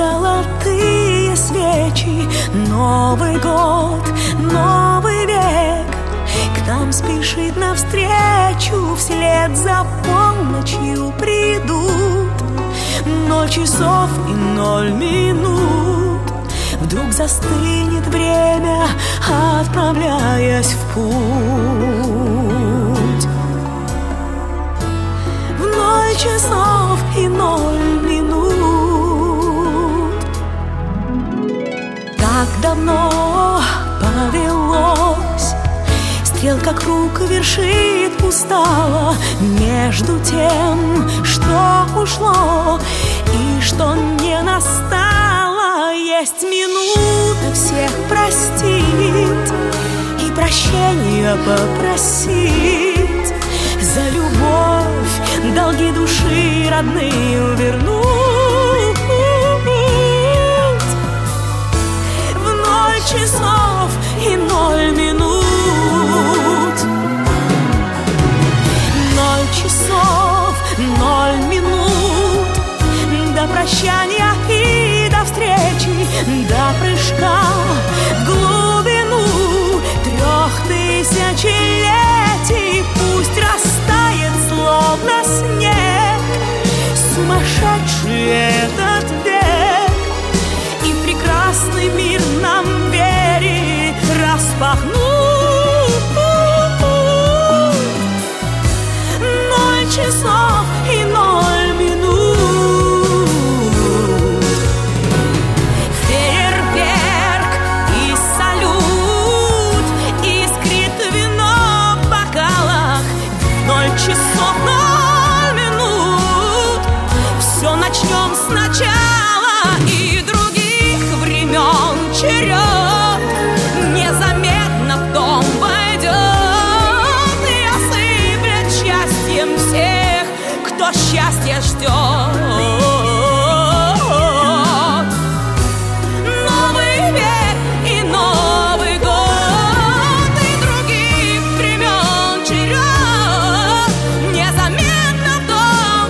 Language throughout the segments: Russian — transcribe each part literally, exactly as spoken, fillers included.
золотые свечи. Новый год, новый век к нам спешит навстречу. Вслед за полночью придут ноль часов и ноль минут. Вдруг застынет время, отправляясь в путь. В ноль часов и ноль минут. Так давно повелось, стрелка круг вершит устало между тем, что ушло и что не настало. Есть минута всех простить и прощения попросить, за любовь долги души родные вернуть. В ноль часов и ноль минут. Ноль часов, ноль минут. До прощания и до встречи, до прыжка в глубину трех тысячелетий. Пусть растает словно снег сумасшедший этот век, и прекрасный мир нам двери распахнут. Ноль часов и ноль минут. Фейерверк и салют, искрит вино в бокалах. Ноль часов, ноль минут. Все начнем сначала, и других времен черед незаметно в дом войдет и осыплет счастьем всех, кто счастья ждет. Новый век и Новый год, и других времен черед незаметно в дом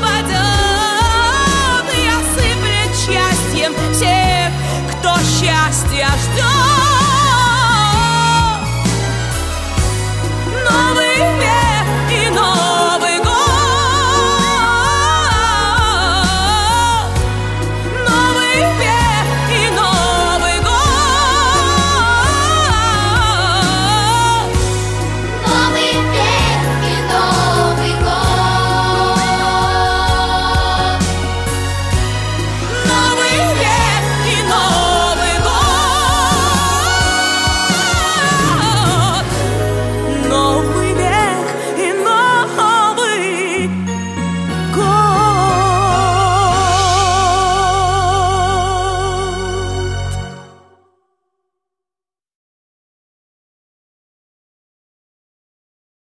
войдет и осыплет счастьем всех, кто счастья ждет.